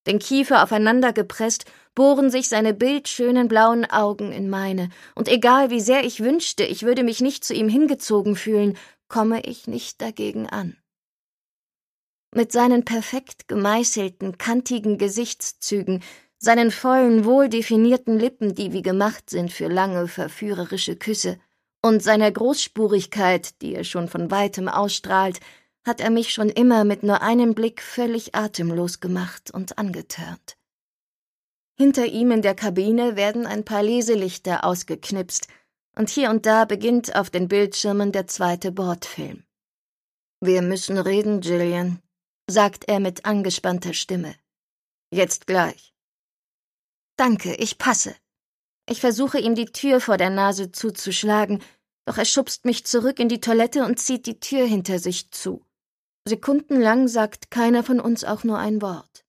Den Kiefer aufeinander gepresst, bohren sich seine bildschönen blauen Augen in meine, und egal wie sehr ich wünschte, ich würde mich nicht zu ihm hingezogen fühlen, komme ich nicht dagegen an. Mit seinen perfekt gemeißelten, kantigen Gesichtszügen, seinen vollen, wohldefinierten Lippen, die wie gemacht sind für lange, verführerische Küsse, und seiner Großspurigkeit, die er schon von weitem ausstrahlt, hat er mich schon immer mit nur einem Blick völlig atemlos gemacht und angetörnt. Hinter ihm in der Kabine werden ein paar Leselichter ausgeknipst, und hier und da beginnt auf den Bildschirmen der zweite Bordfilm. »Wir müssen reden, Gillian«, sagt er mit angespannter Stimme. »Jetzt gleich.« »Danke, ich passe.« Ich versuche, ihm die Tür vor der Nase zuzuschlagen, doch er schubst mich zurück in die Toilette und zieht die Tür hinter sich zu. Sekundenlang sagt keiner von uns auch nur ein Wort.